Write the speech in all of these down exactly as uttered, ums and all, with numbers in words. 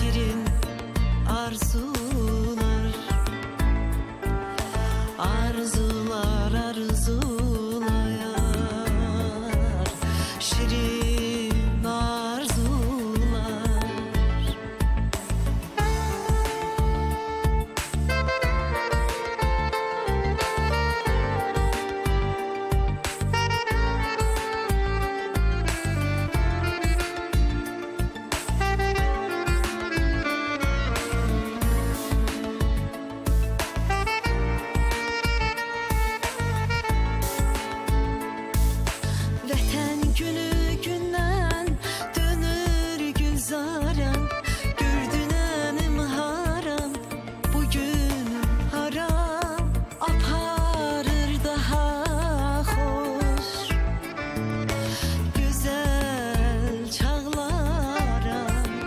şirin arzular, arzular arzulayar, şirin arzular. Vətən günü gündən dönür gülzaran, gördünənim haram, bugün haram, aparır daha xoş gözəl çağlara,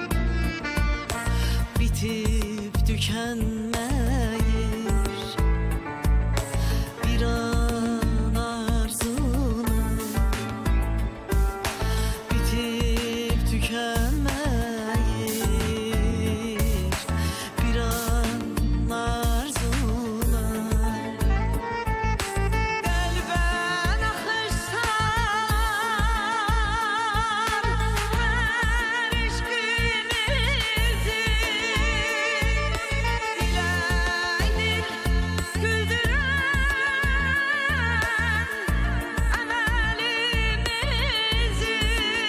bitib tükənməyir bir an arzunun, bitib tükənməyir bir an arzular. Qəlbən axışsan hər eşqimizi, diləkdir güldürən əməlimizi.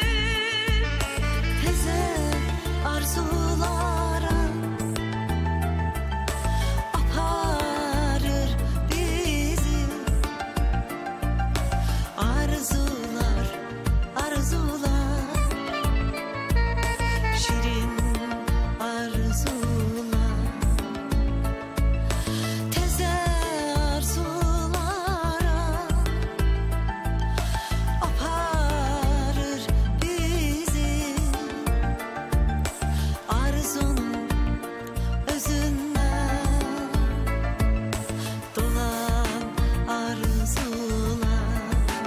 Təzə arzulara aparır bizi, arzular arzular, şirin arzular. Təzə arzulara aparır bizi, arzunun özündən dolan arzular,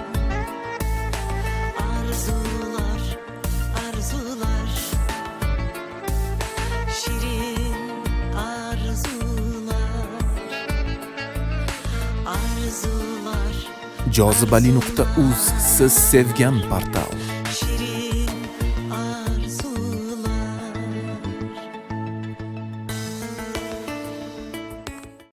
arzular arzular, şirin arzular, arzular. jozibali nuqta uz siz sevgan portal.